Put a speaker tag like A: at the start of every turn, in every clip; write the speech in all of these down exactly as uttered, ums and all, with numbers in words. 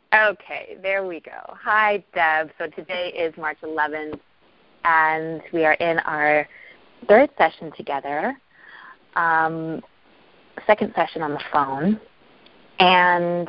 A: Okay, there we go. Hi, Deb. So today is March eleventh, and we are in our third session together, um, second session on the phone. And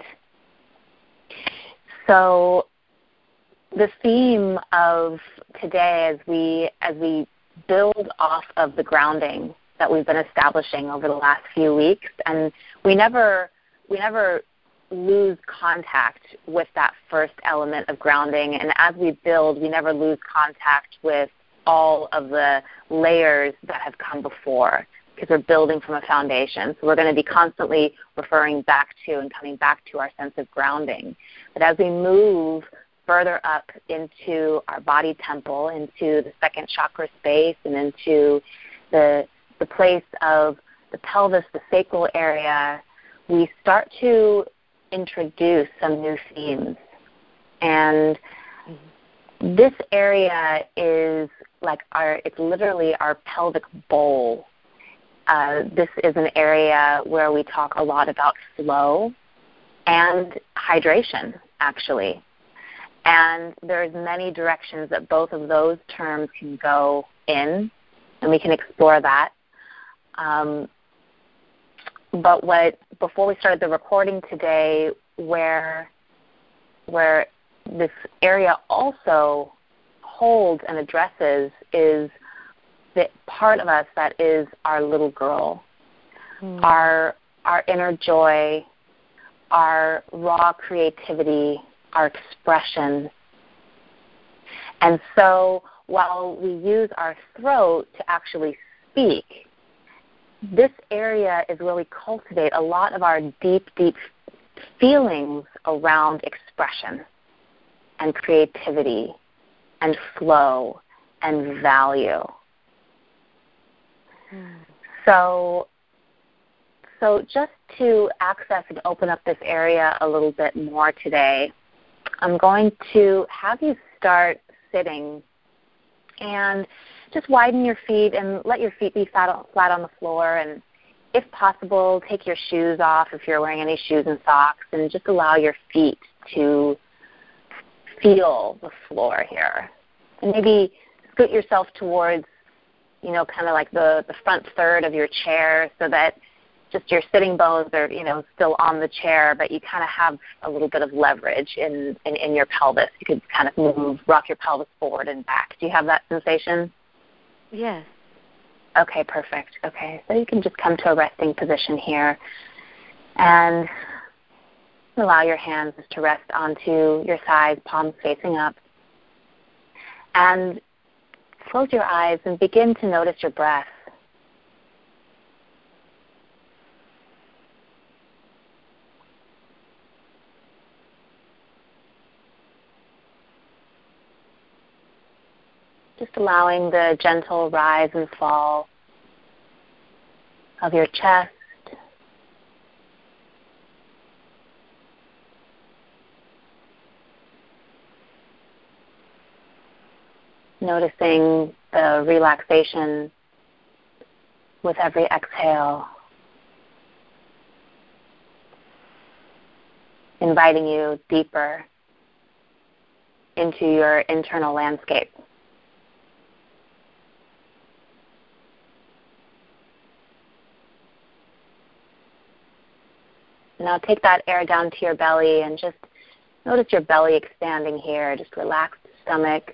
A: so the theme of today, as we as we build off of the grounding that we've been establishing over the last few weeks, and we never we never lose contact with that first element of grounding, and as we build, we never lose contact with all of the layers that have come before, because we're building from a foundation. So we're going to be constantly referring back to and coming back to our sense of grounding. But as we move further up into our body temple, into the second chakra space, and into the the place of the pelvis, the sacral area, we start to introduce some new themes. And this area is like our, it's literally our pelvic bowl. Uh, this is an area where we talk a lot about flow and hydration, actually. And there's many directions that both of those terms can go in, and we can explore that. Um, but what before we started the recording today, where where this area also holds and addresses is the part of us that is our little girl, mm. our our inner joy, our raw creativity, our expression. And so while we use our throat to actually speak, this area is where we cultivate a lot of our deep, deep feelings around expression and creativity and flow and value. Mm. So, so just to access and open up this area a little bit more today, I'm going to have you start sitting and just widen your feet and let your feet be flat on the floor. And if possible, take your shoes off if you're wearing any shoes and socks, and just allow your feet to feel the floor here. And maybe scoot yourself towards, you know, kind of like the, the front third of your chair, so that just your sitting bones are, you know, still on the chair, but you kind of have a little bit of leverage in, in, in your pelvis. You could kind of move, rock your pelvis forward and back. Do you have that sensation?
B: Yes.
A: Okay, perfect. Okay, so you can just come to a resting position here and allow your hands to rest onto your thighs, palms facing up. And close your eyes and begin to notice your breath. Just allowing the gentle rise and fall of your chest, noticing the relaxation with every exhale, inviting you deeper into your internal landscape. Now take that air down to your belly and just notice your belly expanding here. Just relax the stomach.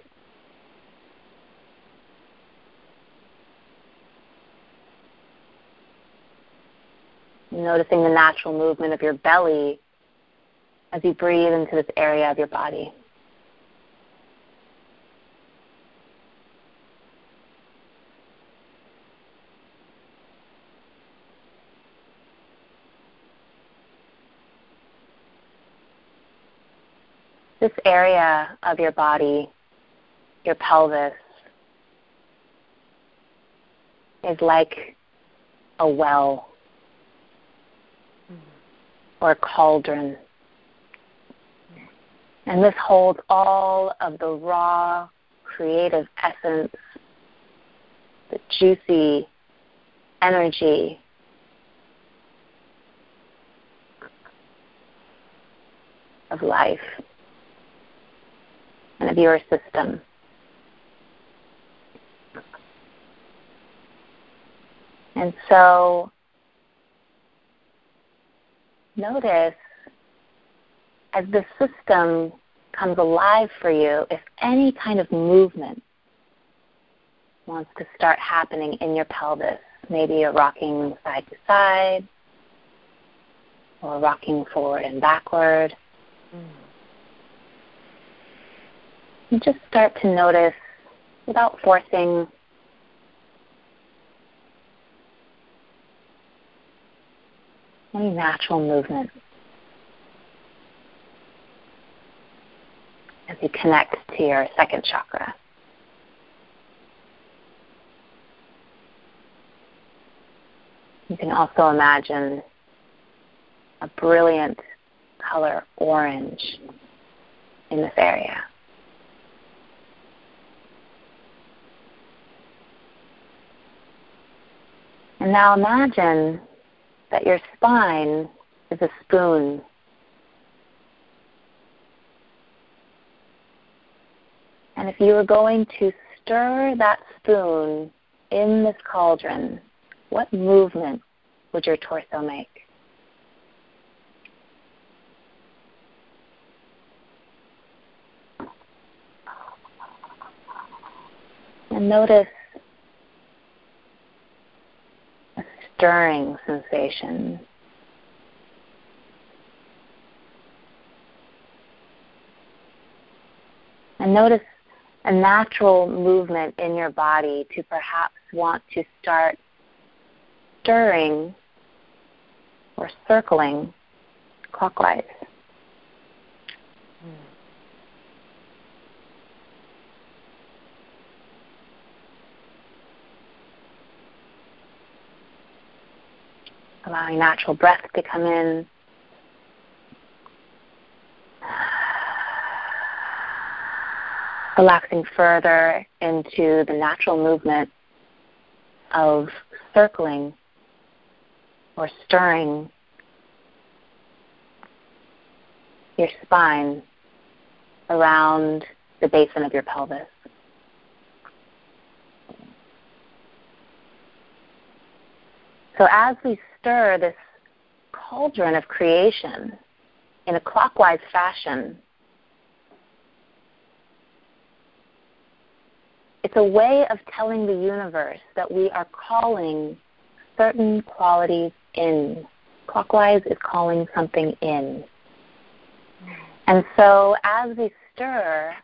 A: Noticing the natural movement of your belly as you breathe into this area of your body. This area of your body, your pelvis, is like a well or a cauldron. And this holds all of the raw, creative essence, the juicy energy of life and of your system. And so notice as the system comes alive for you, if any kind of movement wants to start happening in your pelvis, maybe a rocking side to side or rocking forward and backward. Mm. And just start to notice without forcing. Any natural movement as you connect to your second chakra. You can also imagine a brilliant color orange in this area. And now imagine that your spine is a spoon. And if you were going to stir that spoon in this cauldron, what movement would your torso make? And notice a stirring sensation. And notice a natural movement in your body to perhaps want to start stirring or circling clockwise. Mm. Allowing natural breath to come in. Relaxing further into the natural movement of circling or stirring your spine around the basin of your pelvis. So as we stir this cauldron of creation in a clockwise fashion, it's a way of telling the universe that we are calling certain qualities in. Clockwise is calling something in. And so as we stir,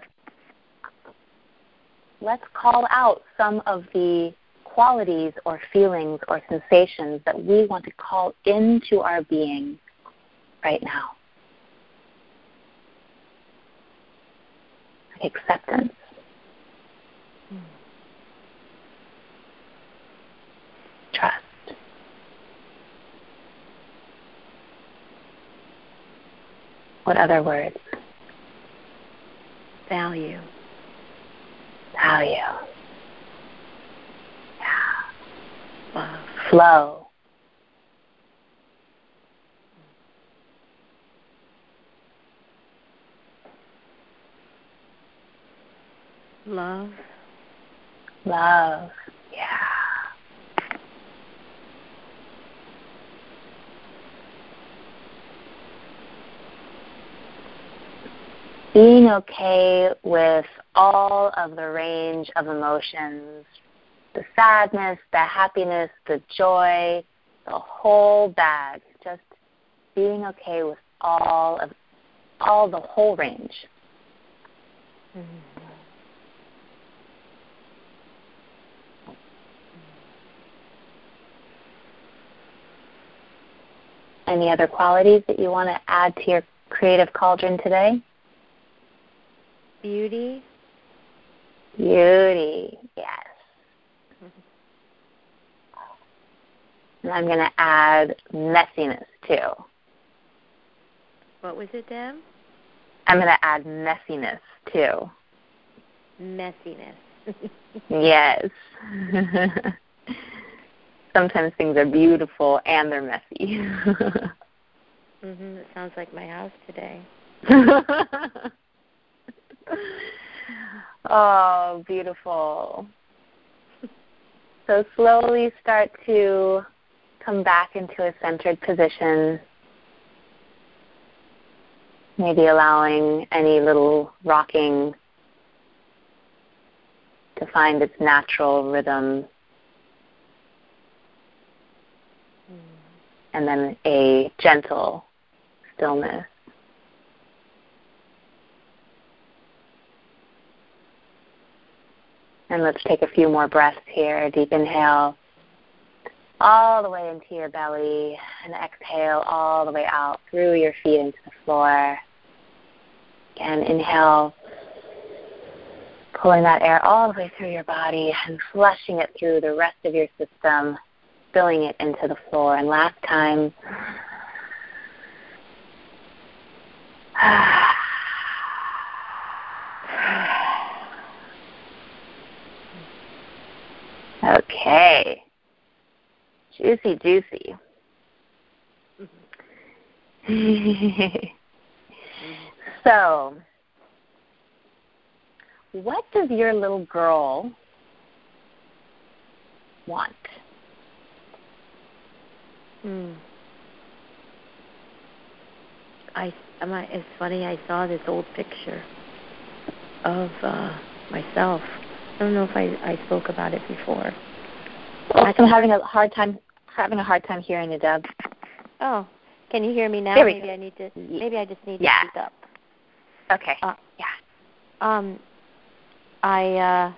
A: let's call out some of the qualities or feelings or sensations that we want to call into our being right now. Like acceptance. Trust. What other words?
B: Value.
A: Value. Yeah.
B: Love.
A: Flow.
B: Love.
A: Love. Yeah. Being okay with all of the range of emotions, the sadness, the happiness, the joy, the whole bag. Just being okay with all of all the whole range. Mm-hmm. Any other qualities that you want to add to your creative cauldron today?
B: Beauty.
A: Beauty, yes. Mm-hmm. And I'm going to add messiness, too.
B: What was it, Deb?
A: I'm going to add messiness, too.
B: Messiness.
A: Yes. Sometimes things are beautiful and they're messy.
B: Mm-hmm. It sounds like my house today.
A: Oh, beautiful. So slowly start to come back into a centered position, maybe allowing any little rocking to find its natural rhythm. And then a gentle stillness. And let's take a few more breaths here. Deep inhale all the way into your belly, and exhale all the way out through your feet into the floor. Again, inhale, pulling that air all the way through your body and flushing it through the rest of your system, spilling it into the floor. And last time, okay. Juicy, juicy. So, what does your little girl want?
B: Hmm. I, it's funny, I saw this old picture of uh, myself. I don't know if I, I spoke about it before.
A: Oh, I'm having a hard time having a hard time hearing you, Deb.
B: Oh, can you hear me now?
A: There we
B: maybe
A: go.
B: I need to. Maybe I just need
A: yeah.
B: to speak up.
A: Okay.
B: Uh,
A: yeah.
B: Um, I uh,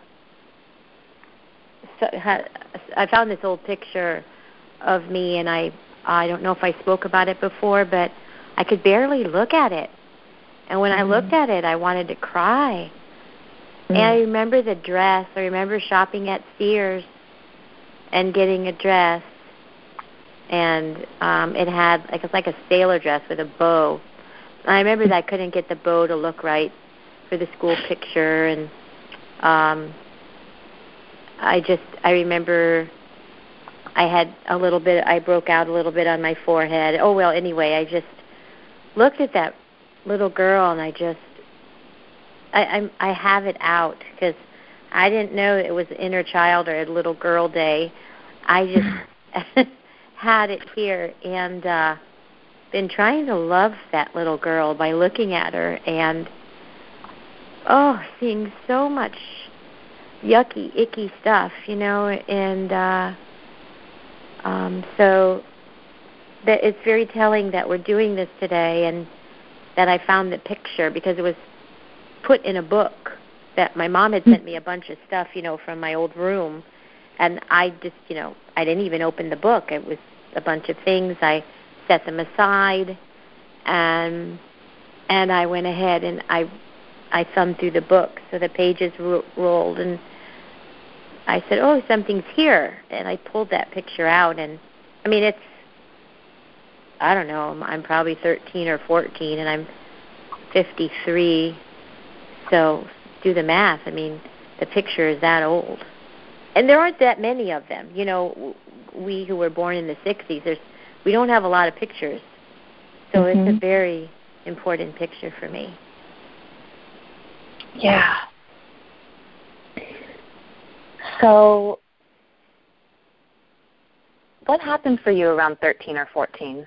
B: so, had, I found this old picture of me, and I I don't know if I spoke about it before, but I could barely look at it. And when mm-hmm. I looked at it, I wanted to cry. Mm-hmm. And I remember the dress. I remember shopping at Sears and getting a dress, and um, it had like it's like a sailor dress with a bow. And I remember that I couldn't get the bow to look right for the school picture, and um, I just I remember I had a little bit. I broke out a little bit on my forehead. Oh well, anyway, I just looked at that little girl, and I just I I'm, I have it out because I didn't know it was inner child or a little girl day. I just had it here and uh, been trying to love that little girl by looking at her and, oh, seeing so much yucky, icky stuff, you know, and uh, um, so that it's very telling that we're doing this today and that I found the picture because it was put in a book that my mom had sent me a bunch of stuff, you know, from my old room. And I just, you know, I didn't even open the book. It was a bunch of things. I set them aside, and and I went ahead and I I thumbed through the book. So the pages ro- rolled, and I said, oh, something's here. And I pulled that picture out. And, I mean, it's, I don't know, I'm, I'm probably thirteen or fourteen, and I'm fifty-three. So do the math. I mean, the picture is that old. And there aren't that many of them. You know, we who were born in the sixties, there's, we don't have a lot of pictures. So mm-hmm. it's a very important picture for me.
A: Yeah. So what happened for you around thirteen or fourteen?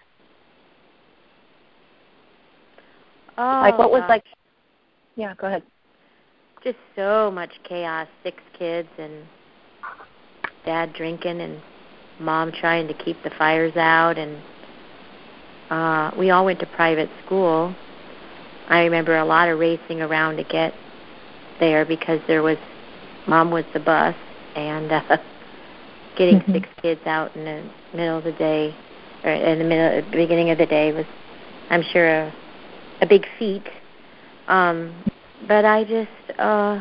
B: Oh,
A: like what was
B: uh,
A: like, yeah, go ahead.
B: Just so much chaos, six kids and Dad drinking and Mom trying to keep the fires out, and uh, we all went to private school. I remember a lot of racing around to get there because there was, Mom was the bus, and uh, getting mm-hmm. six kids out in the middle of the day, or in the middle, at the beginning of the day was, I'm sure, a, a big feat. Um, but I just, uh,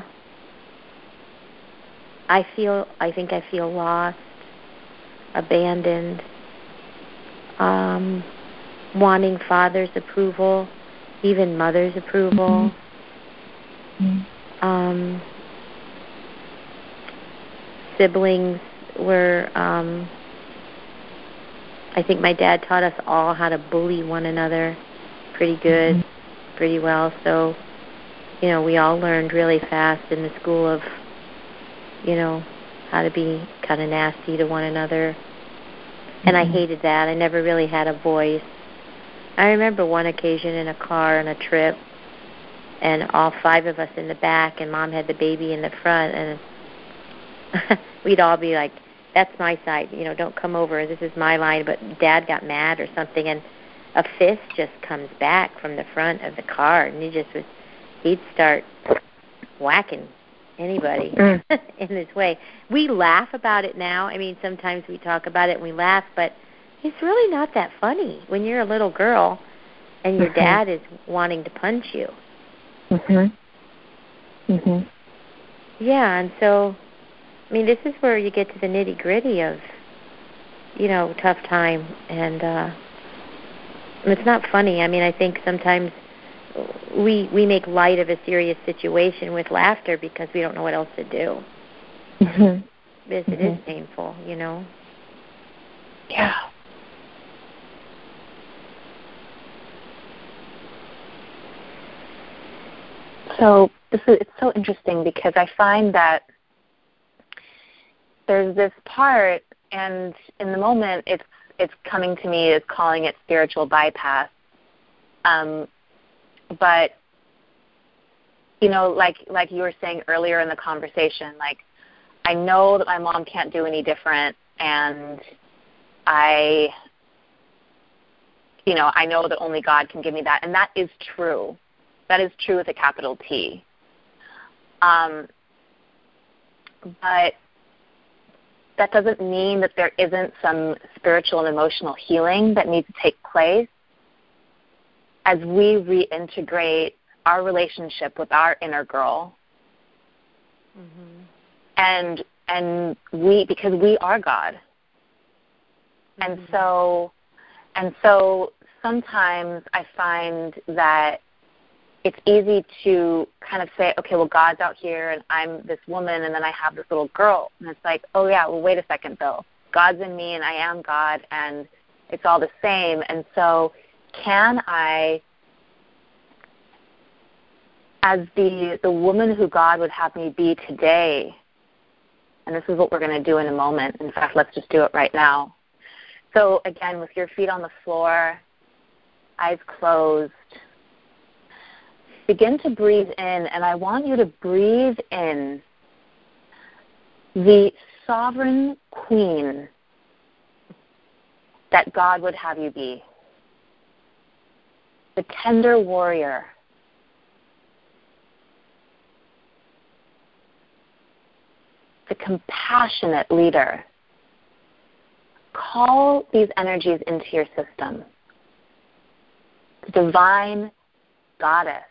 B: I feel, I think I feel lost, abandoned, um, wanting father's approval, even mother's approval. Mm-hmm. Um, siblings were, um, I think my dad taught us all how to bully one another pretty good. Mm-hmm. pretty well. So, you know, we all learned really fast in the school of, you know, how to be kind of nasty to one another. And mm-hmm. I hated that. I never really had a voice. I remember one occasion in a car on a trip, and all five of us in the back, and Mom had the baby in the front, and we'd all be like, that's my side, you know, don't come over, this is my line. But Dad got mad or something, and a fist just comes back from the front of the car, and he just was, he'd start whacking anybody mm. in this way. We laugh about it now. I mean, sometimes we talk about it and we laugh, but it's really not that funny when you're a little girl and your mm-hmm. dad is wanting to punch you.
A: Mhm. Mhm.
B: Yeah, and so, I mean, this is where you get to the nitty gritty of, you know, tough time, and uh, it's not funny. I mean, I think sometimes we we make light of a serious situation with laughter because we don't know what else to do.
A: Mhm.
B: Because mm-hmm. it is painful, you know.
A: Yeah. So this is it's so interesting because I find that there's this part, and in the moment, it's it's coming to me as calling it spiritual bypass. Um, but you know, like like you were saying earlier in the conversation, like I know that my mom can't do any different, and I, you know, I know that only God can give me that, and that is true. That is true with a capital T. Um, but that doesn't mean that there isn't some spiritual and emotional healing that needs to take place as we reintegrate our relationship with our inner girl. Mm-hmm. And and we because we are God. Mm-hmm. And so and so sometimes I find that it's easy to kind of say, okay, well, God's out here, and I'm this woman, and then I have this little girl. And it's like, oh, yeah, well, wait a second, though. God's in me, and I am God, and it's all the same. And so can I, as the, the woman who God would have me be today, and this is what we're going to do in a moment. In fact, let's just do it right now. So, again, with your feet on the floor, eyes closed, begin to breathe in, and I want you to breathe in the sovereign queen that God would have you be, the tender warrior, the compassionate leader. Call these energies into your system. The divine goddess.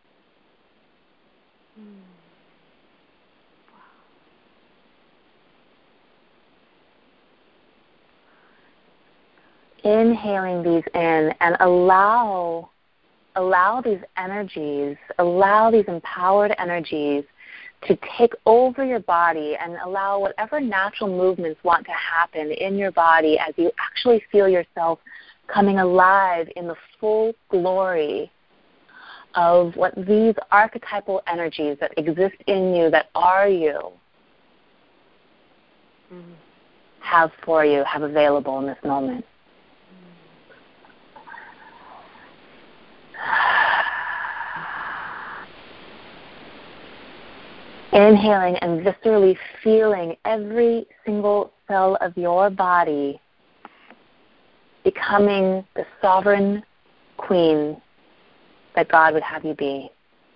A: Inhaling these in, and allow allow these energies, allow these empowered energies to take over your body, and allow whatever natural movements want to happen in your body as you actually feel yourself coming alive in the full glory of what these archetypal energies that exist in you, that are you, mm-hmm. have for you, have available in this moment. Inhaling and viscerally feeling every single cell of your body becoming the sovereign queen that God would have you be.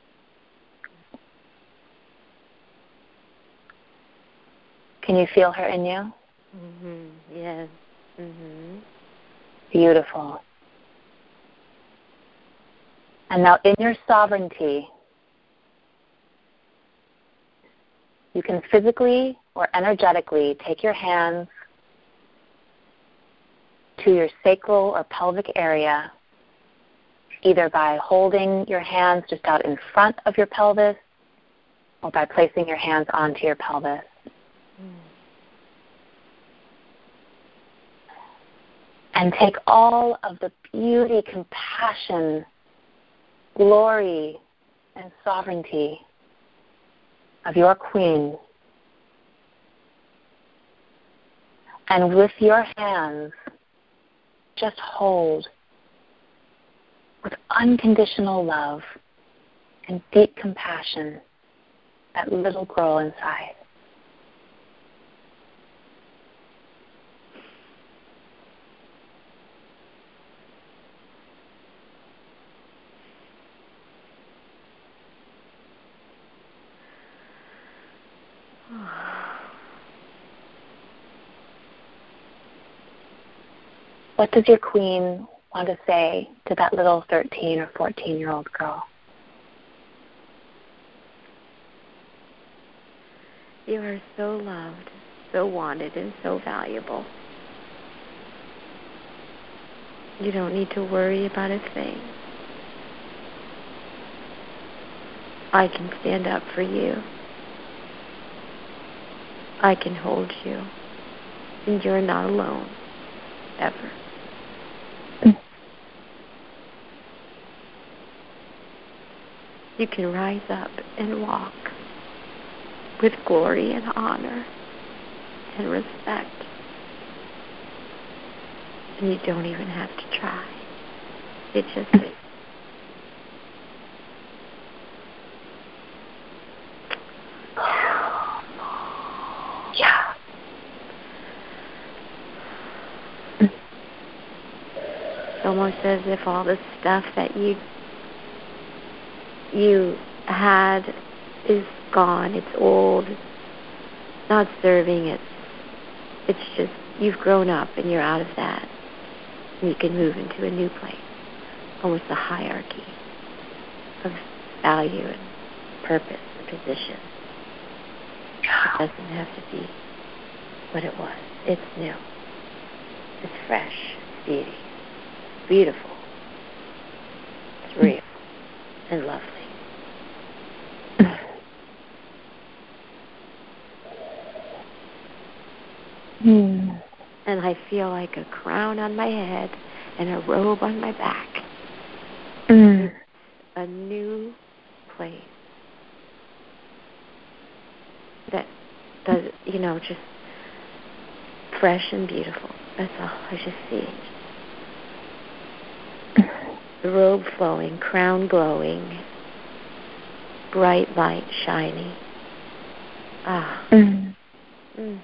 A: Can you feel her in you?
B: Mm-hmm. Yes. Mm-hmm.
A: Beautiful. And now in your sovereignty, you can physically or energetically take your hands to your sacral or pelvic area, either by holding your hands just out in front of your pelvis or by placing your hands onto your pelvis. Mm. And take all of the beauty, compassion, glory and sovereignty of your queen. And with your hands, just hold with unconditional love and deep compassion that little girl inside. What does your queen want to say to that little thirteen or fourteen-year-old girl?
B: You are so loved, so wanted, and so valuable. You don't need to worry about a thing. I can stand up for you. I can hold you. And you're not alone, ever. You can rise up and walk with glory and honor and respect. And you don't even have to try. It just is.
A: Yeah.
B: It's almost as if all the stuff that you you had is gone. It's old. It's not serving. It's it's just you've grown up and you're out of that. And you can move into a new place. Almost a hierarchy of value and purpose and position. It doesn't have to be what it was. It's new. It's fresh. It's beauty. It's beautiful. It's real and lovely.
A: Mm.
B: And I feel like a crown on my head and a robe on my back.
A: Mm.
B: It's a new place that does, you know, just fresh and beautiful. That's all. I just see it. The robe flowing, crown glowing, bright light shining. Ah.
A: Mm.
B: Mm.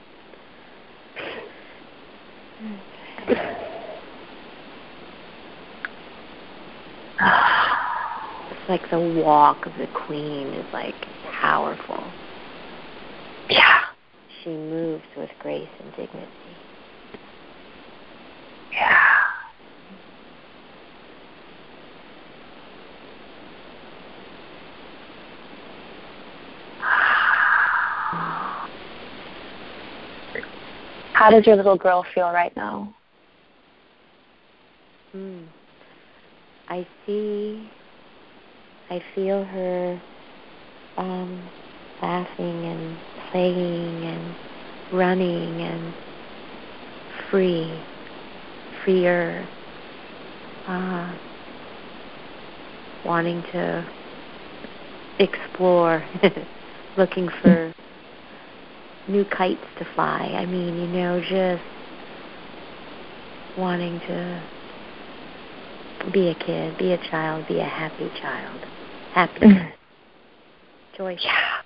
B: It's like the walk of the queen is like powerful.
A: Yeah.
B: She moves with grace and dignity.
A: Yeah. How does your little girl feel right now?
B: Mm. I see, I feel her um, laughing and playing and running and free, freer, uh, wanting to explore, looking for new kites to fly. I mean, you know, just wanting to be a kid, be a child, be a happy child. Happy.
A: Mm.
B: Joyful.
A: Yeah.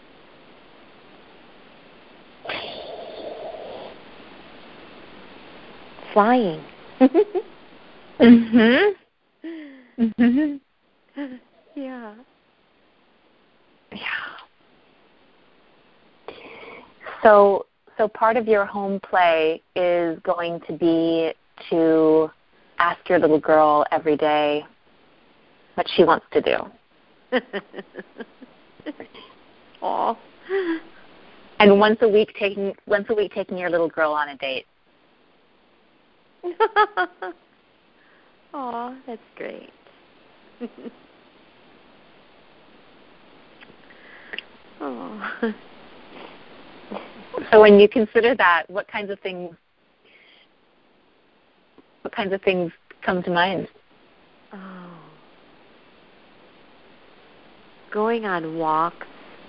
B: Flying.
A: Mhm. Mhm.
B: Yeah.
A: Yeah. So, so part of your home play is going to be to ask your little girl every day what she wants to do.
B: Aw.
A: And once a week taking once a week taking your little girl on a date.
B: Aw, that's great. Aw.
A: So when you consider that, what kinds of things what kinds of things come to mind?
B: Oh. going on walks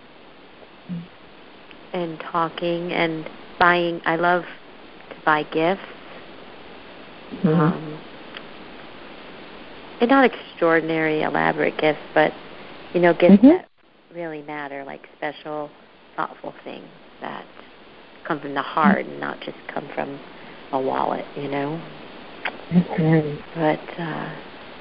B: and talking and buying. I love to buy gifts. Mm-hmm. Um, and not extraordinary, elaborate gifts, but, you know, gifts mm-hmm. that really matter, like special, thoughtful things that come from the heart and not just come from a wallet, you know. Mm-hmm. But uh,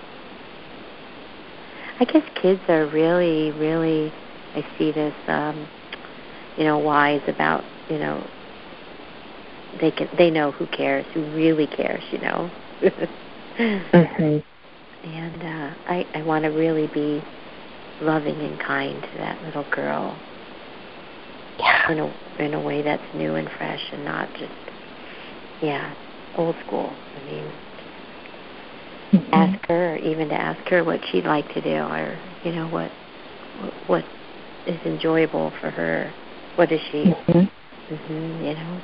B: I guess kids are really, really, I see this, um, you know, wise about, you know, they can, they know who cares, who really cares, you know. Mm-hmm. And uh, I, I want to really be loving and kind to that little girl. Yeah. In a in a way that's new and fresh and not just, yeah, old school. I mean, mm-hmm. ask her, or even to ask her what she'd like to do, or you know what what is enjoyable for her. What is she? Mm-hmm. Mm-hmm, you know.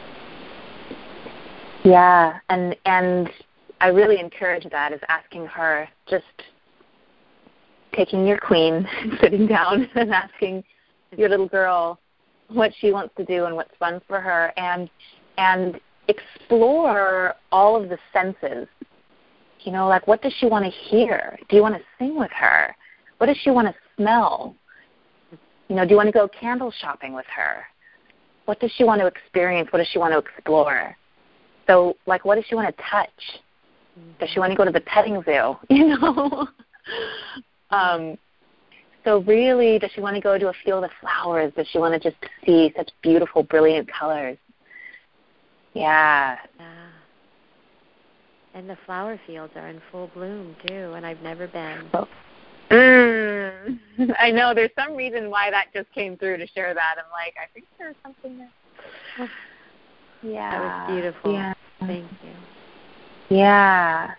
A: Yeah, and and I really encourage that, is asking her, just taking your queen, sitting down and asking your little girl what she wants to do and what's fun for her, and and explore all of the senses. You know, like, what does she want to hear? Do you want to sing with her? What does she want to smell? You know, do you want to go candle shopping with her? What does she want to experience? What does she want to explore? So, like, what does she want to touch? Does she want to go to the petting zoo? You know? um, so really, does she want to go to a field of flowers? Does she want to just see such beautiful, brilliant colors? Yeah.
B: Yeah. And the flower fields are in full bloom, too, and I've never been.
A: Oh. Mm. I know. There's some reason why that just came through to share that. I'm like, I think there's something there. Yeah.
B: That was beautiful.
A: Yeah.
B: Thank you.
A: Yeah.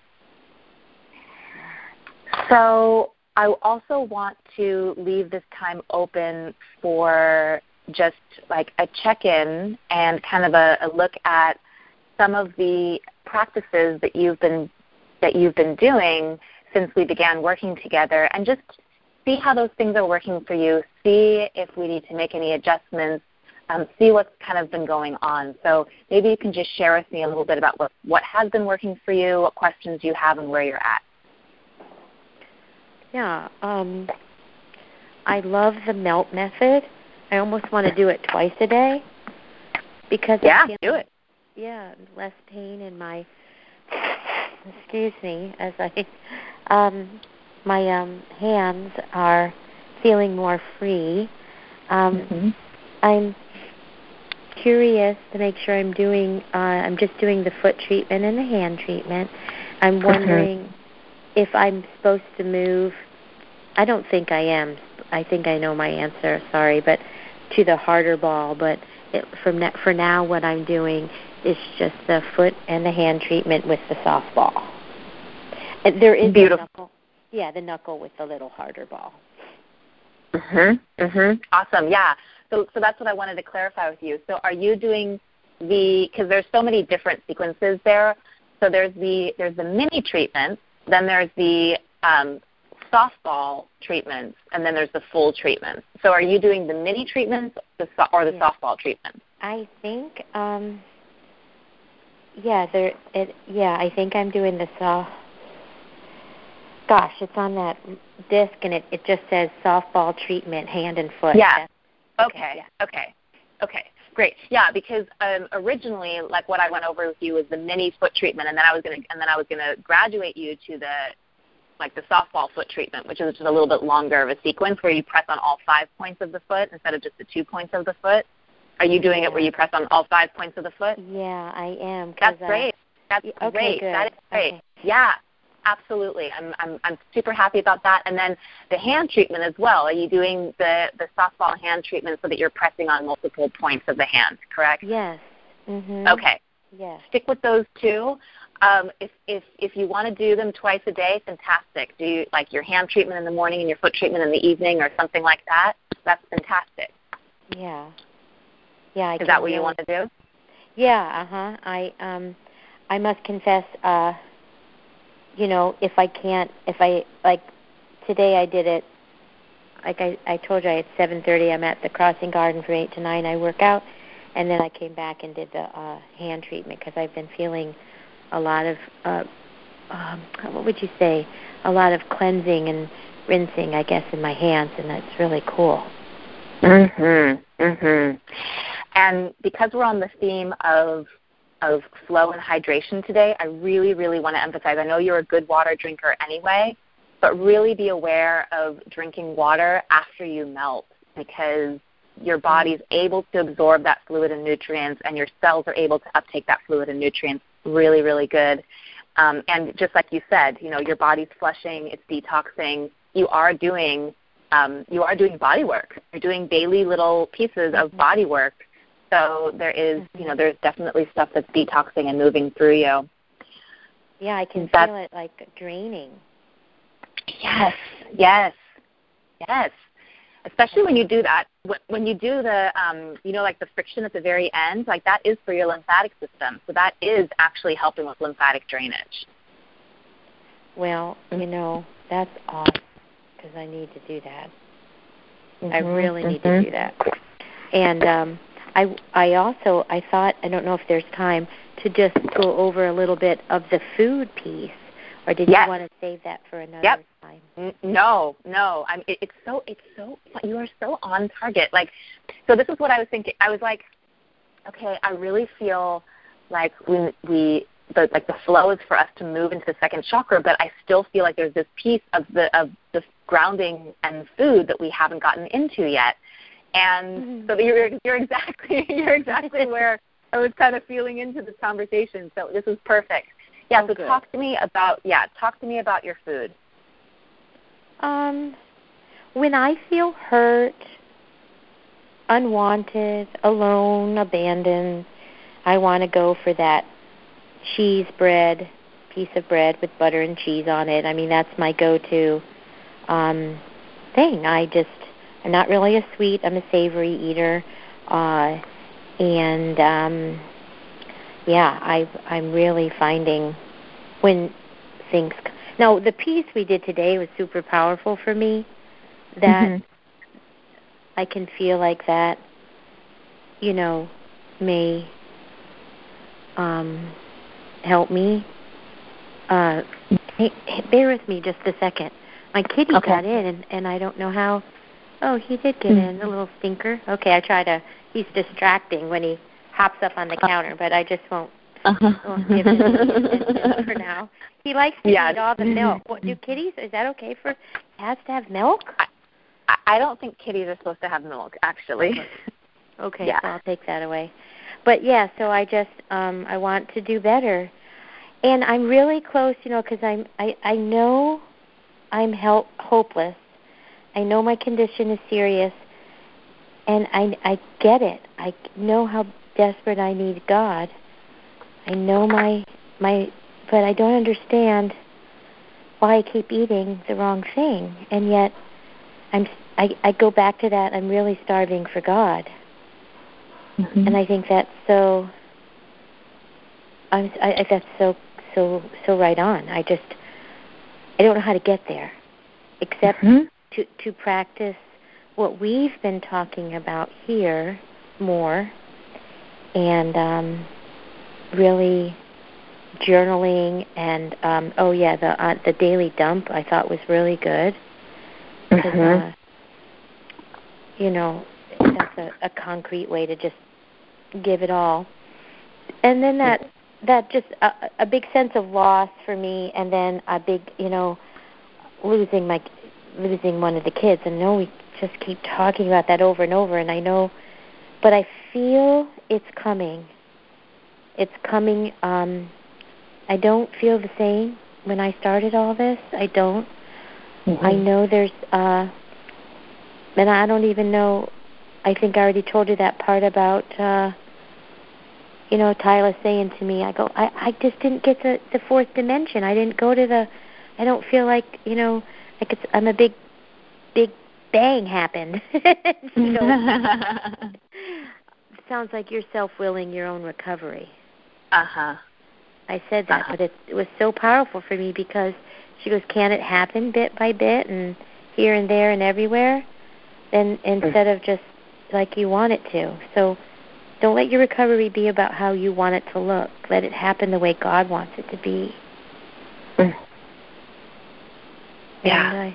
A: So I also want to leave this time open for just like a check-in and kind of a, a look at some of the practices that you've been that you've been doing since we began working together, and just see how those things are working for you, see if we need to make any adjustments, um, see what's kind of been going on. So maybe you can just share with me a little bit about what, what has been working for you, what questions you have, and where you're at.
B: Yeah, um, I love the melt method. I almost want to do it twice a day because
A: yeah,
B: I feel,
A: do it.
B: Yeah, less pain in my, excuse me, as I, um, my um, hands are feeling more free. Um, mm-hmm. I'm curious to make sure I'm doing, uh, I'm just doing the foot treatment and the hand treatment. I'm wondering mm-hmm. if I'm supposed to move. I don't think I am. I think I know my answer, sorry, but to the harder ball. But it, from ne- for now, what I'm doing is just the foot and the hand treatment with the soft ball. And there is
A: beautiful.
B: a knuckle. Yeah, the knuckle with the little harder ball.
A: Mhm. Mhm. Awesome. Yeah. So, so that's what I wanted to clarify with you. So, are you doing the? Because there's so many different sequences there. So there's the there's the mini treatment, then there's the um, softball treatments, and then there's the full treatment. So, are you doing the mini treatments the so- or the yeah. softball treatment?
B: I think. Um, yeah. There. It. Yeah. I think I'm doing the soft. Gosh, it's on that disc, and it, it just says softball treatment, hand and foot.
A: Yeah. Okay.
B: Okay. Yeah.
A: Okay. Okay. Great. Yeah, because um, originally, like what I went over with you was the mini foot treatment, and then I was gonna and then I was gonna graduate you to the like the softball foot treatment, which is just a little bit longer of a sequence where you press on all five points of the foot instead of just the two points of the foot. Are you doing
B: yeah.
A: it where you press on all five points of the foot?
B: Yeah, I am.
A: That's great. That's
B: okay,
A: great.
B: Good.
A: That is great.
B: Okay.
A: Yeah. Absolutely. I'm I'm I'm super happy about that. And then the hand treatment as well. Are you doing the, the softball hand treatment so that you're pressing on multiple points of the hand, correct?
B: Yes. Mm-hmm.
A: Okay.
B: Yes.
A: Stick with those two. Um, if if if you want to do them twice a day, fantastic. Do you, like your hand treatment in the morning and your foot treatment in the evening or something like that? That's fantastic.
B: Yeah. Yeah. I
A: Is that what really... you want to do?
B: Yeah. Uh-huh. I um I must confess uh you know, if I can't, if I, like, today I did it like I, I told you, I had seven thirty. I'm at the Crossing Garden from eight to nine. I work out, and then I came back and did the uh, hand treatment because I've been feeling a lot of, uh, um, what would you say, a lot of cleansing and rinsing, I guess, in my hands, and that's really cool.
A: Mhm. Mhm. And because we're on the theme of of flow and hydration today, I really, really want to emphasize, I know you're a good water drinker anyway, but really be aware of drinking water after you melt, because your body's able to absorb that fluid and nutrients, and your cells are able to uptake that fluid and nutrients really, really good. Um, and just like you said, you know, your body's flushing, it's detoxing. You are doing um, you are doing body work. You're doing daily little pieces of body work. So there is, you know, there's definitely stuff that's detoxing and moving through you.
B: Yeah, I can
A: that's,
B: feel it like draining.
A: Yes, yes, yes. Especially when you do that. When you do the, um, you know, like the friction at the very end, like that is for your lymphatic system. So that is actually helping with lymphatic drainage.
B: Well, you know, that's awesome because I need to do that. Mm-hmm, I really need
A: mm-hmm.
B: to do that. And um, I, I also, I thought, I don't know if there's time to just go over a little bit of the food piece, or did
A: yes.
B: you want to save that for another
A: yep.
B: time?
A: N- no, no. I'm, it, it's so, it's so, you are so on target. Like, so this is what I was thinking. I was like, okay, I really feel like we, we the, like the flow is for us to move into the second chakra, but I still feel like there's this piece of the of the grounding and food that we haven't gotten into yet. And mm-hmm. so you're you're exactly you're exactly where I was kind of feeling into this conversation. So this is perfect. Yeah.
B: Oh,
A: so
B: good.
A: talk to me about yeah. Talk to me about your food.
B: Um, when I feel hurt, unwanted, alone, abandoned, I want to go for that cheese bread, piece of bread with butter and cheese on it. I mean, that's my go-to um, thing. I just, I'm not really a sweet, I'm a savory eater. Uh, and, um, yeah, I, I'm really finding when things, now the piece we did today was super powerful for me, that mm-hmm. I can feel like that, you know, may um, help me. Uh, hey, hey, bear with me just a second. My kitty
A: okay.
B: got in, and, and I don't know how. Oh, he did get mm-hmm. in, the little stinker. Okay, I try to, he's distracting when he hops up on the counter, but I just won't, uh-huh. won't give him any attention for now. He likes to yeah. eat all the milk. What, do kitties, is that okay for cats to have milk?
A: I, I don't think kitties are supposed to have milk, actually.
B: Okay,
A: yeah.
B: so I'll take that away. But, yeah, so I just, um, I want to do better. And I'm really close, you know, because I'm, I, I know I'm help, hopeless. I know my condition is serious, and I, I get it. I know how desperate I need God. I know my, my, but I don't understand why I keep eating the wrong thing. And yet, I'm, I, I go back to that, I'm really starving for God. Mm-hmm. And I think that's so, I'm, I, that's so, so, so right on. I just, I don't know how to get there, except mm-hmm. to, to practice what we've been talking about here more, and um, really journaling, and um, oh yeah, the uh, the daily dump I thought was really good, because mm-hmm. uh, you know, that's a, a concrete way to just give it all. And then that that just a, a big sense of loss for me, and then a big, you know, losing my losing one of the kids. And I know we just keep talking about that over and over, and I know, but I feel it's coming. It's coming. Um, I don't feel the same when I started all this. I don't. Mm-hmm. I know there's, uh, and I don't even know. I think I already told you that part about, uh, you know, Tyler saying to me, I go, I, I just didn't get the, the fourth dimension. I didn't go to the, I don't feel like, you know, like it's, I'm a big, big bang happened. You know, sounds like you're self-willing your own recovery.
A: Uh-huh.
B: I said that, uh-huh. but it, it was so powerful for me because she goes, can it happen bit by bit and here and there and everywhere? then instead of just like you want it to. So don't let your recovery be about how you want it to look. Let it happen the way God wants it to be.
A: Mm. Yeah.
B: And I,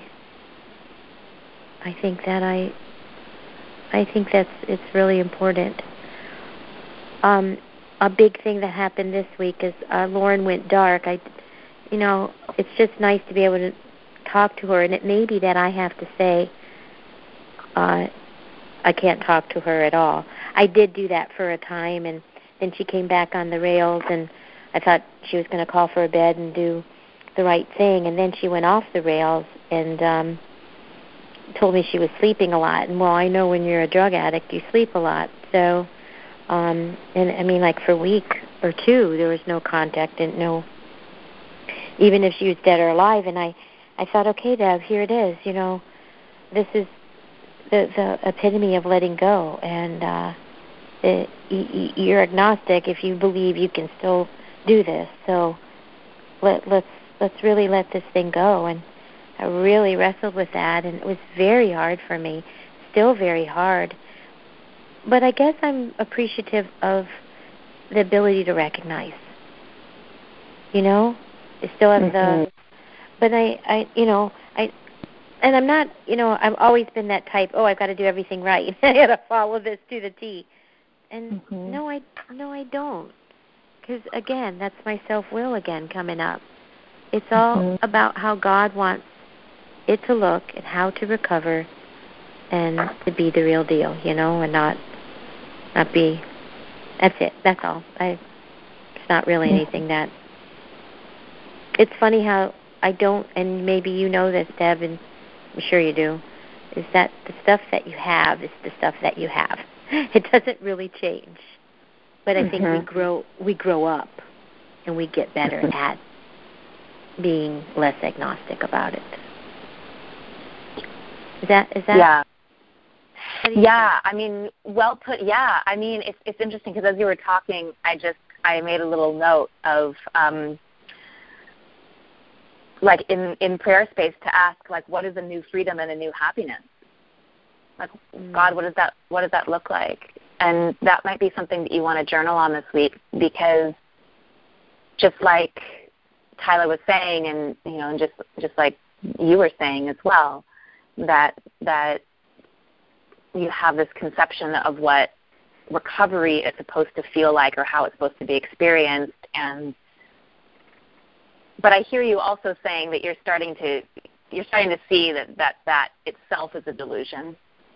B: I think that I, I think that's it's really important. Um, a big thing that happened this week is uh, Lauren went dark. I, you know, it's just nice to be able to talk to her, and it may be that I have to say, uh, I can't talk to her at all. I did do that for a time, and then she came back on the rails, and I thought she was going to call for a bed and do the right thing, and then she went off the rails and um, told me she was sleeping a lot. And well, I know when you're a drug addict, you sleep a lot. So, um, and I mean, like for a week or two, there was no contact, didn't know even if she was dead or alive. And I, I thought, okay, Deb, here it is. You know, this is the the epitome of letting go, and uh, it, y- you're agnostic if you believe you can still do this. So let let's let's really let this thing go. And I really wrestled with that, and it was very hard for me, still very hard. But I guess I'm appreciative of the ability to recognize. You know, I still have mm-hmm. the, but I, I, you know, I, and I'm not, you know, I've always been that type. Oh, I've got to do everything right. I got to follow this to the T. And mm-hmm. no, I, no, I don't. Because again, that's my self-will again coming up. It's all mm-hmm. about how God wants it to look and how to recover and to be the real deal, you know, and not not be. That's it. That's all. I. It's not really mm-hmm. anything that. It's funny how I don't, and maybe you know this, Deb, and I'm sure you do, is that the stuff that you have is the stuff that you have. It doesn't really change. But I mm-hmm. think we grow we grow up and we get better mm-hmm. at being less agnostic about it. Is that is that?
A: Yeah. Yeah. Think? I mean, well put. Yeah. I mean, it's it's interesting because as you were talking, I just I made a little note of um, like in in prayer space to ask like, what is a new freedom and a new happiness? Like, mm. God, what does that what does that look like? And that might be something that you want to journal on this week, because just like Tyler was saying, and you know, and just just like you were saying as well, that that you have this conception of what recovery is supposed to feel like or how it's supposed to be experienced. And but I hear you also saying that you're starting to you're starting to see that that, that itself is a delusion.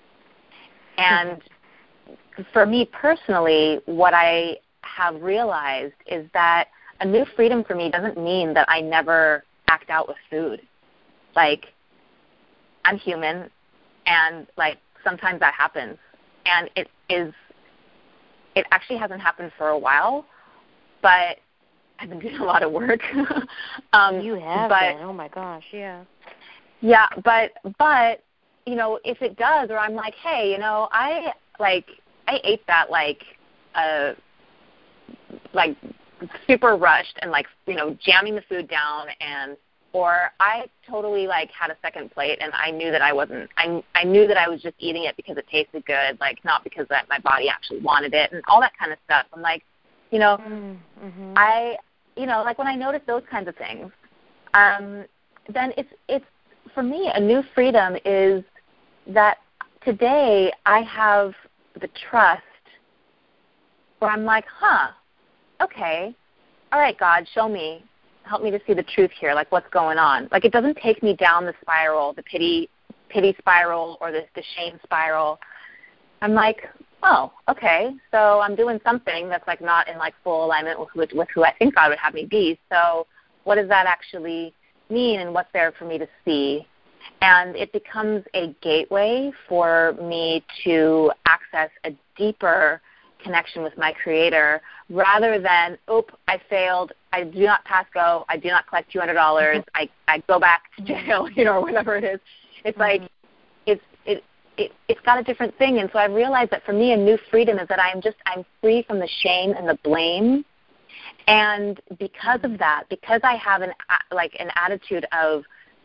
A: And for me personally, what I have realized is that a new freedom for me doesn't mean that I never act out with food. Like, I'm human, and like sometimes that happens, and it is. It actually hasn't happened for a while, but I've been doing a lot of work.
B: um, you have but, been. Oh my gosh, yeah.
A: Yeah, but but you know, if it does, or I'm like, hey, you know, I like I ate that like uh like super rushed and like you know jamming the food down and. Or I totally like had a second plate and I knew that I wasn't, I, I knew that I was just eating it because it tasted good, like not because that my body actually wanted it and all that kind of stuff. I'm like, you know, mm-hmm. I, you know, like when I notice those kinds of things, um, then it's, it's, for me, a new freedom is that today I have the trust where I'm like, huh, okay, all right, God, show me. Help me to see the truth here, like what's going on. Like it doesn't take me down the spiral, the pity pity spiral or the, the shame spiral. I'm like, oh, okay, so I'm doing something that's like not in like full alignment with, with, with who I think God would have me be. So what does that actually mean and what's there for me to see? And it becomes a gateway for me to access a deeper connection with my Creator rather than, oop, I failed, I do not pass go, I do not collect two hundred dollars, mm-hmm. I, I go back to jail, you know, or whatever it is. It's mm-hmm. like, it's it, it, it's got a different thing. And so I realized that for me, a new freedom is that I'm just, I'm free from the shame and the blame. And because of that, because I have an like an attitude of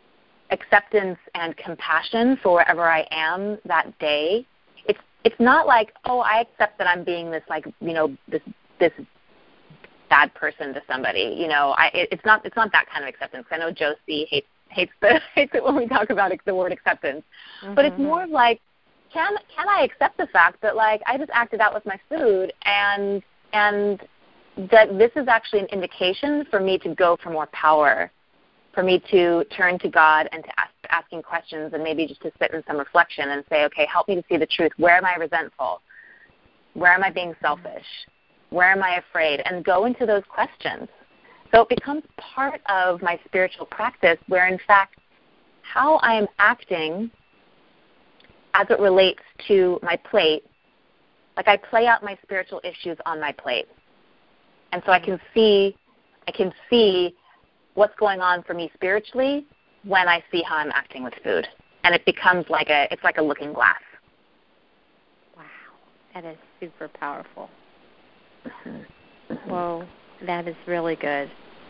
A: acceptance and compassion for wherever I am that day. It's it's not like, oh, I accept that I'm being this, like, you know, this this bad person to somebody. You know, I it, it's not it's not that kind of acceptance. I know Josie hates hates the hates it when we talk about the word acceptance, mm-hmm. but it's more of like, can can I accept the fact that, like, I just acted out with my food, and and that this is actually an indication for me to go for more power, for me to turn to God and to ask asking questions, and maybe just to sit in some reflection and say, okay, help me to see the truth. Where am I resentful? Where am I being selfish? Where am I afraid? And go into those questions. So it becomes part of my spiritual practice where, in fact, how I am acting as it relates to my plate, like I play out my spiritual issues on my plate. And so I can see, I can see what's going on for me spiritually when I see how I'm acting with food. And it becomes like a, it's like a looking glass.
B: Wow, that is super powerful.
A: Mm-hmm. Mm-hmm.
B: Whoa, that is really good.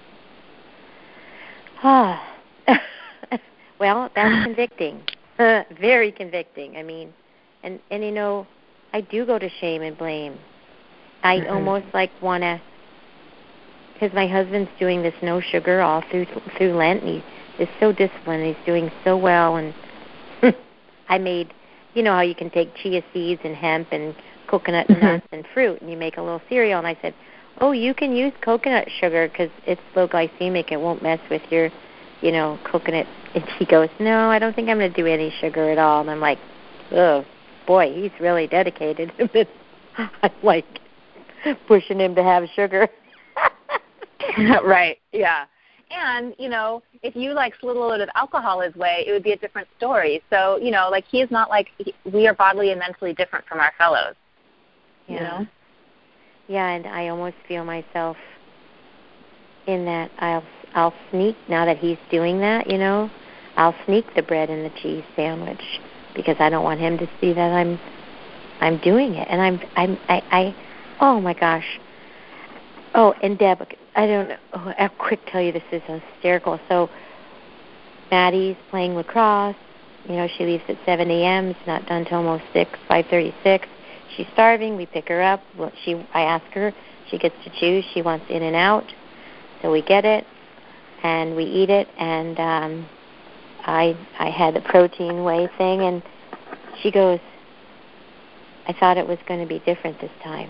B: Ah, well, that's convicting. Very convicting. I mean, and, and you know, I do go to shame and blame. I mm-hmm. almost like want to, because my husband's doing this no sugar all through through Lent, and he is so disciplined. He's doing so well, and I made, you know how you can take chia seeds and hemp and coconut mm-hmm. nuts and fruit, and you make a little cereal. And I said, oh, you can use coconut sugar because it's low glycemic. It won't mess with your, you know, coconut. And he goes, no, I don't think I'm going to do any sugar at all. And I'm like, oh, boy, he's really dedicated. I'm like pushing him to have sugar.
A: Right, yeah. And, you know, if you, like, slid a little bit of alcohol his way, it would be a different story. So, you know, like, he's not like, he, we are bodily and mentally different from our fellows, you
B: yeah.
A: know?
B: Yeah, and I almost feel myself in that I'll I'll sneak, now that he's doing that, you know, I'll sneak the bread and the cheese sandwich because I don't want him to see that I'm I'm doing it. And I'm I'm I, I oh my gosh. Oh, and Deb, I don't know. Oh, I'll quick tell you this is hysterical. So Maddie's playing lacrosse. You know, she leaves at seven a.m. It's not done till almost six, five thirty-six. She's starving. We pick her up. Well, she, I ask her. She gets to choose. She wants In and Out. So we get it, and we eat it. And um, I I had the protein whey thing, and she goes, I thought it was going to be different this time.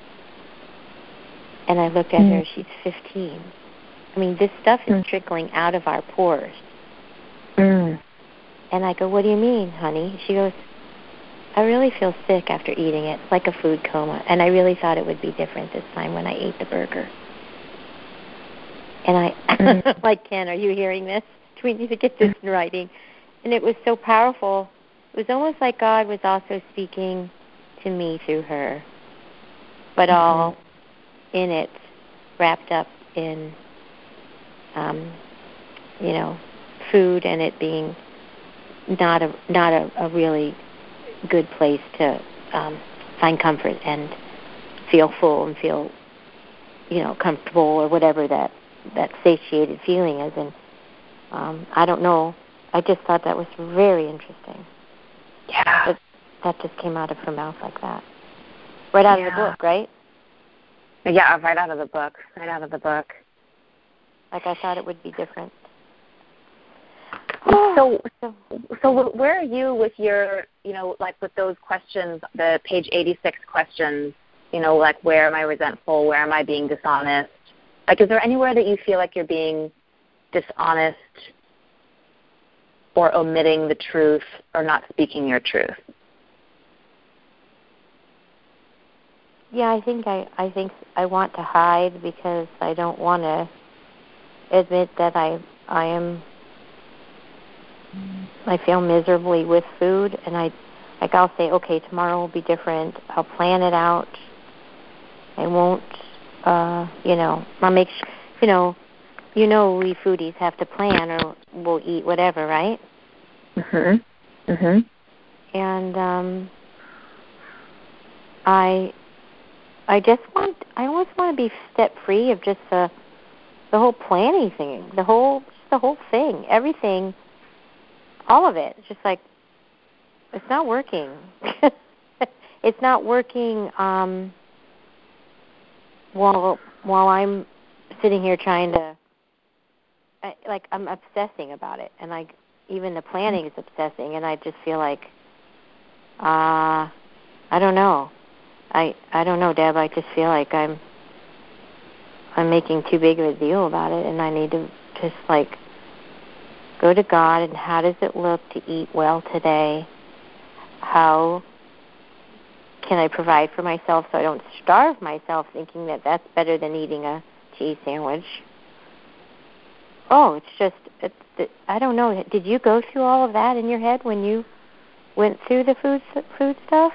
B: And I looked at mm. her. She's fifteen. I mean, this stuff is mm. trickling out of our pores.
A: Mm.
B: And I go, what do you mean, honey? She goes, I really feel sick after eating it. It's like a food coma. And I really thought it would be different this time when I ate the burger. And I, mm. like, Ken, are you hearing this? We need to get this in writing. And it was so powerful. It was almost like God was also speaking to me through her, but mm-hmm. all in it, wrapped up in, um, you know, food, and it being not a not a, a really good place to um, find comfort and feel full and feel, you know, comfortable or whatever that that satiated feeling is. And um, I don't know. I just thought that was very interesting.
A: Yeah.
B: But that just came out of her mouth like that, right out
A: yeah.
B: of the book, right?
A: Yeah, right out of the book. Right out of the book.
B: Like I thought it would be different.
A: So, so where are you with your, you know, like with those questions, the page eighty-six questions, you know, like where am I resentful? Where am I being dishonest? Like, is there anywhere that you feel like you're being dishonest or omitting the truth or not speaking your truth?
B: Yeah, I think I, I think I want to hide because I don't want to admit that I I am I feel miserably with food, and I like I'll say, okay, tomorrow will be different. I'll plan it out. I won't, uh, you know, I'll make sure, you know, you know, we foodies have to plan, or we'll eat whatever, right?
A: Mhm. Mhm.
B: And um, I. I just want, I almost want to be step free of just the, the whole planning thing, the whole, the whole thing, everything all of it. It's just like, it's not working. It's not working um, while while I'm sitting here trying to, I, like, I'm obsessing about it. And, like, even the planning is obsessing. And I just feel like, uh, I don't know. I, I don't know, Deb. I just feel like I'm I'm making too big of a deal about it, and I need to just, like, go to God, and how does it look to eat well today? How can I provide for myself so I don't starve myself thinking that that's better than eating a cheese sandwich? Oh, it's just, it's, I don't know. Did you go through all of that in your head when you went through the food food stuff?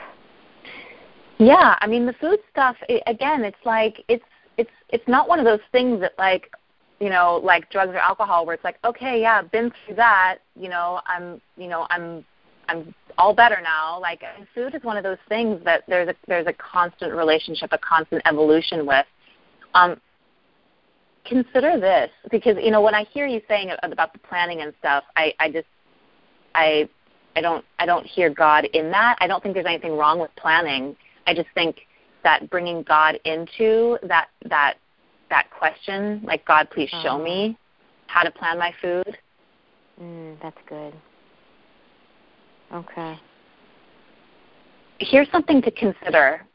A: Yeah, I mean, the food stuff, it, again, it's like, it's it's it's not one of those things that, like, you know, like drugs or alcohol, where it's like, okay, yeah, I've been through that, you know, I'm, you know, I'm I'm all better now. Like, food is one of those things that there's a there's a constant relationship, a constant evolution with. Um, consider this, because, you know, when I hear you saying about the planning and stuff, I, I just, I I don't I don't hear God in that. I don't think there's anything wrong with planning. I just think that bringing God into that that that question, like, God, please show
B: uh,
A: me how to plan my food.
B: Mm, that's good. Okay.
A: Here's something to consider,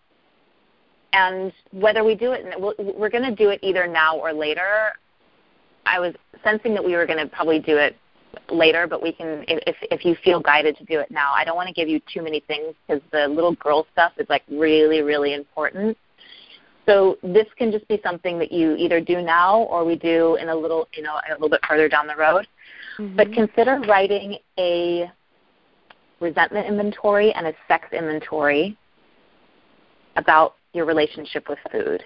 A: and whether we do it, we're going to do it either now or later. I was sensing that we were going to probably do it later, but we can, if if you feel guided to do it now. I don't want to give you too many things, because the little girl stuff is, like, really, really important. So this can just be something that you either do now or we do in a little, you know, a little bit further down the road. Mm-hmm. But consider writing a resentment inventory and a sex inventory about your relationship with food.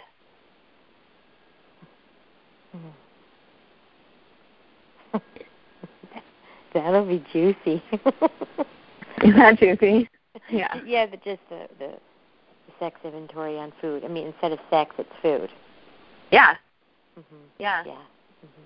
B: Mm-hmm. That'll be juicy.
A: Isn't that juicy? Yeah.
B: Yeah, but just the, the, the sex inventory on food. I mean, instead of sex, it's food.
A: Yeah.
B: Mm-hmm.
A: Yeah.
B: Yeah. Mm-hmm.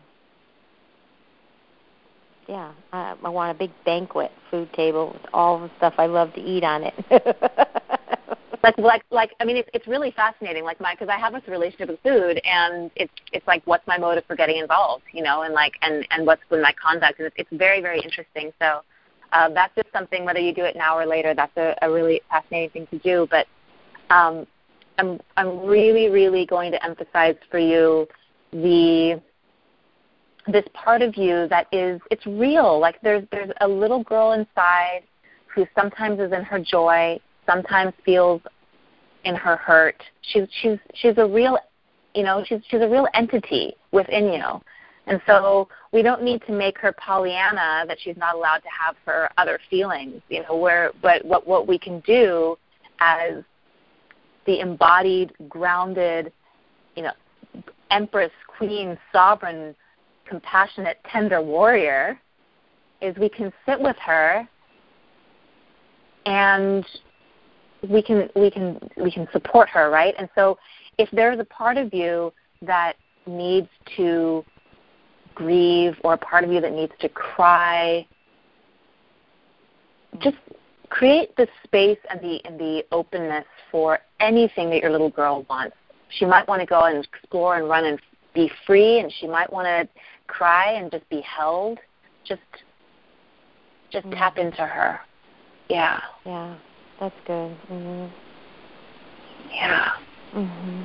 B: Yeah. I, I want a big banquet food table with all the stuff I love to eat on it.
A: Like, like, like. I mean, it's it's really fascinating. Like, my, because I have this relationship with food, and it's it's like, what's my motive for getting involved, you know, and like, and and what's been my conduct, and it's, it's very, very interesting. So, uh, that's just something. Whether you do it now or later, that's a, a really fascinating thing to do. But um, I'm I'm really, really going to emphasize for you the this part of you that is, it's real. Like, there's there's a little girl inside who sometimes is in her joy, sometimes feels in her hurt. She's she's she's a real, you know, she's she's a real entity within you. And so we don't need to make her Pollyanna, that she's not allowed to have her other feelings, you know, where but what what we can do as the embodied, grounded, you know, empress, queen, sovereign, compassionate, tender warrior, is we can sit with her and we can we can we can support her, right? And so if there's a part of you that needs to grieve, or a part of you that needs to cry, just create the space and the and the openness for anything that your little girl wants. She might want to go and explore and run and be free, and she might want to cry and just be held. Just just mm-hmm. tap into her. Yeah.
B: Yeah. That's good. Mm-hmm.
A: Yeah.
B: Mm-hmm.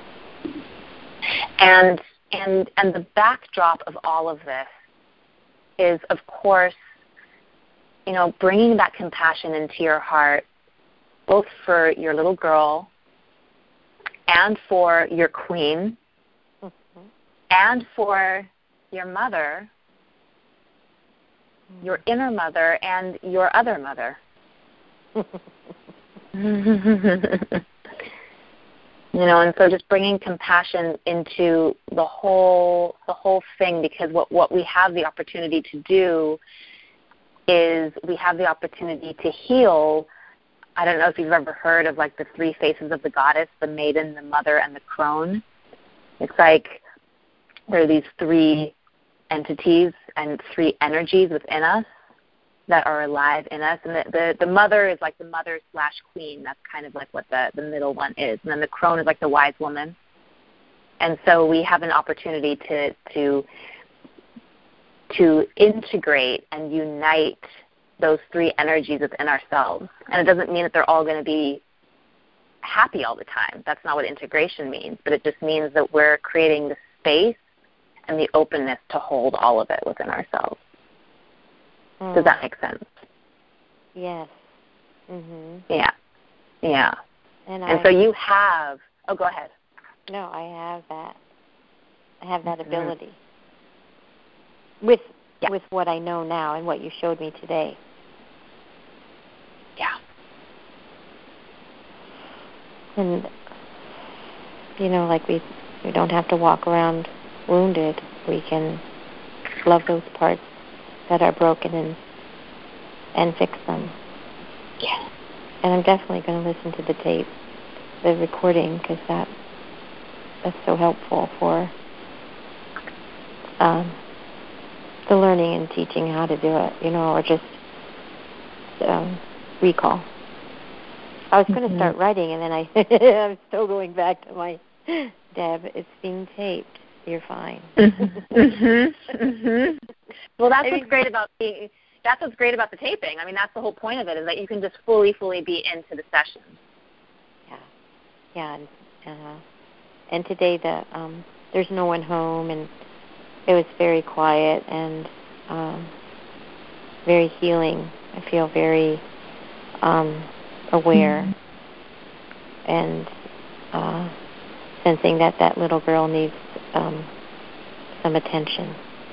A: And and and the backdrop of all of this is, of course, you know, bringing that compassion into your heart, both for your little girl and for your queen, mm-hmm. and for your mother, mm-hmm. your inner mother, and your other mother. You know, and so just bringing compassion into the whole the whole thing, because what, what we have the opportunity to do is we have the opportunity to heal. I don't know if you've ever heard of, like, the three faces of the goddess: the maiden, the mother, and the crone. It's like there are these three entities and three energies within us. that are alive in us. And the, the, the mother is like the mother slash queen. That's kind of like what the, the middle one is. And then the crone is like the wise woman. And so we have an opportunity to to to integrate and unite those three energies within ourselves. And it doesn't mean that they're all going to be happy all the time. That's not what integration means. But it just means that we're creating the space and the openness to hold all of it within ourselves. Mm. Does that make sense?
B: Yes. Mhm.
A: Yeah. Yeah.
B: And,
A: and
B: I,
A: so you have, oh, go ahead.
B: No, I have that. I have that mm-hmm. ability with yeah. with what I know now and what you showed me today.
A: Yeah.
B: And, you know, like we, we don't have to walk around wounded. We can love those parts that are broken and and fix them.
A: Yeah.
B: And I'm definitely going to listen to the tape, the recording, because that that's so helpful for um, the learning and teaching how to do it, you know, or just um, recall. I was mm-hmm. going to start writing, and then I I'm still going back to my Deb. It's being taped. You're fine.
A: mm-hmm. Mm-hmm. Well, that's what's great about being. That's what's great about the taping. I mean, that's the whole point of it, is that you can just fully, fully be into the session.
B: Yeah, yeah, and uh, and today the um, there's no one home, and it was very quiet and um, very healing. I feel very um, aware mm-hmm. and uh, sensing that that little girl needs um, some attention.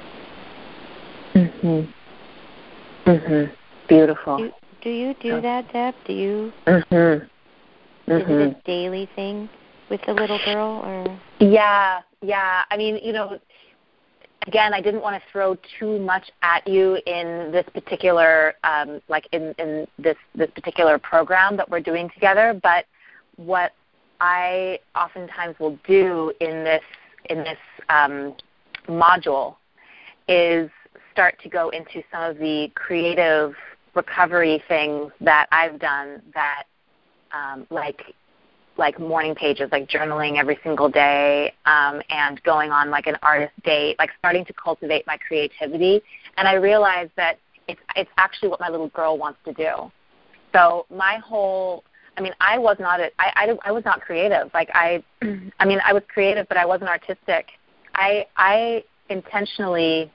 A: Mhm. Mhm. Beautiful.
B: Do, do you do
A: oh.
B: that, Deb? Do you?
A: Mhm. Mhm.
B: Is it a daily thing with the little girl, or?
A: Yeah, yeah. I mean, you know, again, I didn't want to throw too much at you in this particular, um, like in, in this this particular program that we're doing together. But what I oftentimes will do in this in this um, module is start to go into some of the creative recovery things that I've done, that um, like like morning pages, like journaling every single day, um, and going on like an artist date, like starting to cultivate my creativity. And I realized that it's it's actually what my little girl wants to do. So my whole, I mean, I was not a, I, I, I was not creative. Like I, I mean, I was creative, but I wasn't artistic. I I intentionally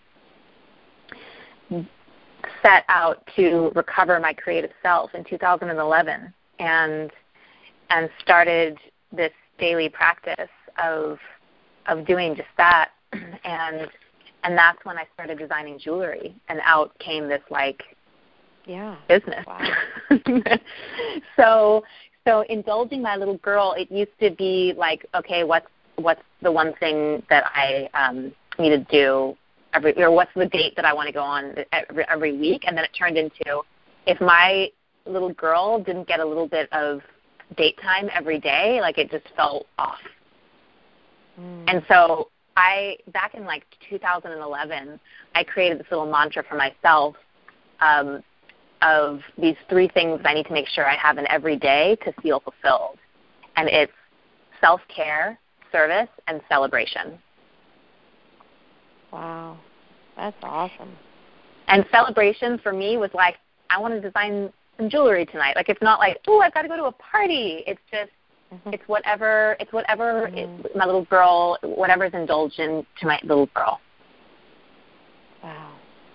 A: set out to recover my creative self in two thousand eleven, and and started this daily practice of of doing just that, and and that's when I started designing jewelry, and out came this like
B: yeah
A: business.
B: Wow.
A: so so indulging my little girl, it used to be like, okay, what's what's the one thing that I um, need to do every, or what's the date that I want to go on every, every week, and then it turned into, if my little girl didn't get a little bit of date time every day, like it just felt off. Mm. And so I, back in like two thousand eleven, I created this little mantra for myself um, of these three things I need to make sure I have in every day to feel fulfilled. And it's self-care, service, and celebration.
B: Wow, that's awesome.
A: And celebration for me was like, I want to design some jewelry tonight. Like, it's not like, oh, I've got to go to a party. It's just, mm-hmm. it's whatever, it's whatever mm-hmm. it, my little girl, whatever's indulgent to my little girl.
B: Wow.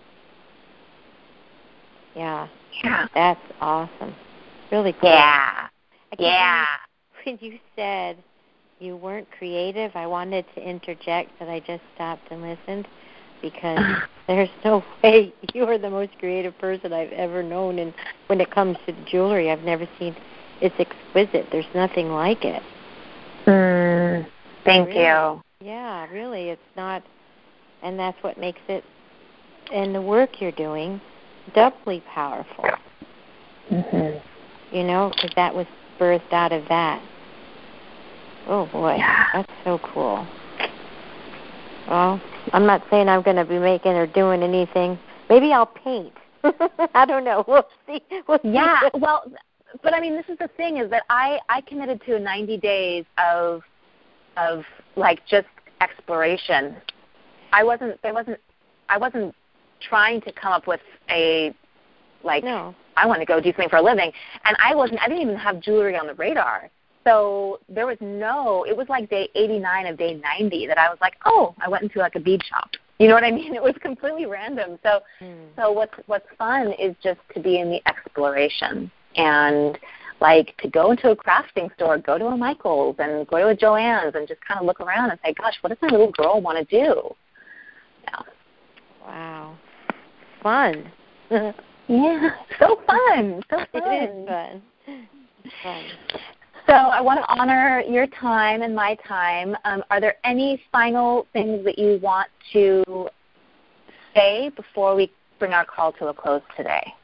B: Yeah.
A: Yeah.
B: That's awesome. Really cool.
A: Yeah. Yeah.
B: When you said you weren't creative, I wanted to interject, but I just stopped and listened, because there's no way you are the most creative person I've ever known. And when it comes to the jewelry, I've never seen, it's exquisite. There's nothing like it.
A: Mm, thank
B: really,
A: you.
B: Yeah, really, it's not, and that's what makes it, and the work you're doing, doubly powerful. Mm-hmm. You know, because that was birthed out of that. Oh, boy,
A: yeah.
B: That's so cool. Well, I'm not saying I'm going to be making or doing anything. Maybe I'll paint. I don't know. We'll see. We'll see.
A: Yeah, well, but I mean, this is the thing is that I, I committed to ninety days of, of like just exploration. I wasn't, there wasn't, I wasn't trying to come up with a, like,
B: no.
A: I want to go do something for a living. And I wasn't, I didn't even have jewelry on the radar. So there was no, it was like day eighty-nine of day ninety that I was like, oh, I went into like a bead shop. You know what I mean? It was completely random. So mm. so what's, what's fun is just to be in the exploration and like to go into a crafting store, go to a Michael's and go to a Joann's and just kind of look around and say, gosh, what does my little girl want to do? Yeah.
B: Wow. Fun.
A: Yeah, so fun. So fun.
B: It is fun. Fun.
A: So I want to honor your time and my time. Um, are there any final things that you want to say before we bring our call to a close today?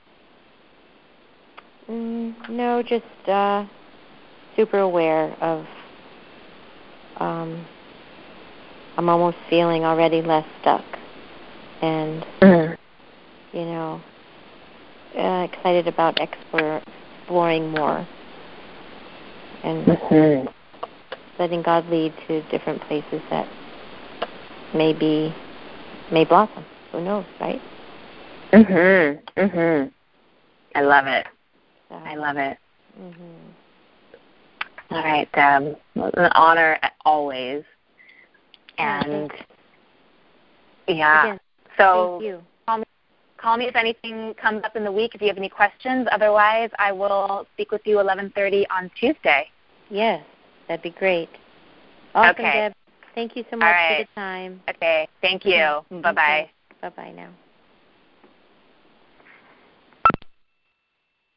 B: Mm, no, just uh, super aware of, um, I'm almost feeling already less stuck. And, mm. you know, uh, excited about explore, exploring more. And mm-hmm. letting God lead to different places that may be, may blossom. Who knows, right?
A: Mhm. Mhm. I love it. So, I love it.
B: Mhm.
A: All right, Deb. Well, an honor always. And yeah.
B: Again,
A: so
B: thank you.
A: Call me, call me if anything comes up in the week. If you have any questions. Otherwise, I will speak with you eleven thirty on Tuesday.
B: Yes, that'd be great. Awesome,
A: okay.
B: Deb. Thank you so much
A: All right.
B: for the time.
A: Okay. Thank you.
B: Okay.
A: Bye-bye.
B: Okay. Bye-bye now.